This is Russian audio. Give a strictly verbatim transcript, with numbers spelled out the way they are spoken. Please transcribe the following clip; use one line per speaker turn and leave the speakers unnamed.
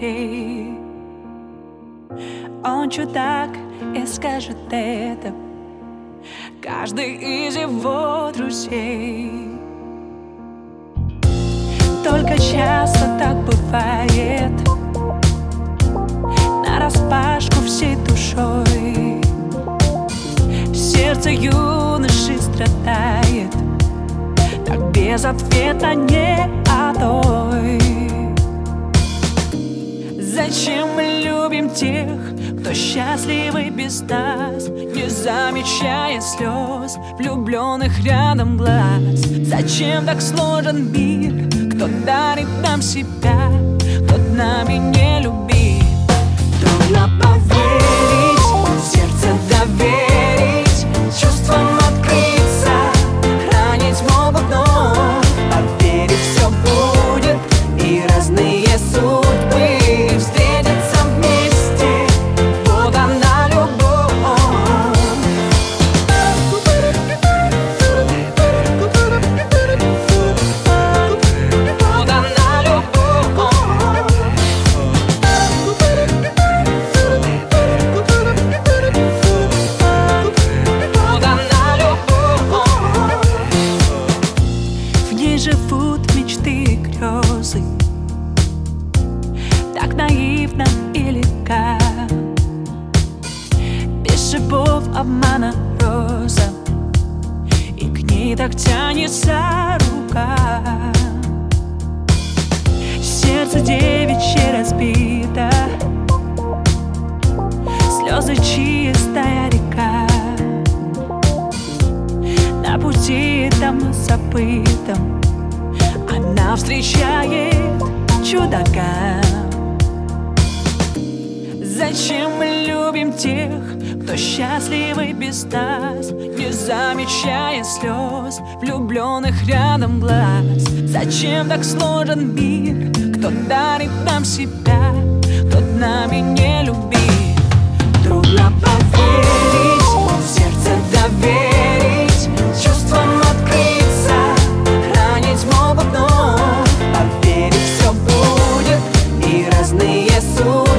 друзей. Он чудак и скажет это каждый из его друзей. Только часто так бывает, нараспашку всей душой. Сердце юноши страдает, так безответно не одной. Зачем мы любим тех, кто счастливый без нас, не замечая слез влюбленных рядом глаз? Зачем так сложен мир, кто дарит нам себя, тот нами не любит? Трудно поверить, сердце доверить, чувствам открыться, ранить могут, но поверить все будет, и разные судьбы встретятся вместе. Вот она любовь. Вот она любовь. Вот она любовь. В ней живут мечты и грезы, так наивно и легка, без шипов обмана роза, и к ней так тянется рука. Сердце девичье разбито, слезы чистая река, на пути давно забытом она встречает чудака. Зачем мы любим тех, кто счастливый без нас, не замечая слез влюбленных рядом глаз? Зачем так сложен мир, кто дарит нам себя, тот нами не любит? Трудно поверить, сердце доверить, чувствам открыться, ранить могут, но поверить все будет, и разные судьбы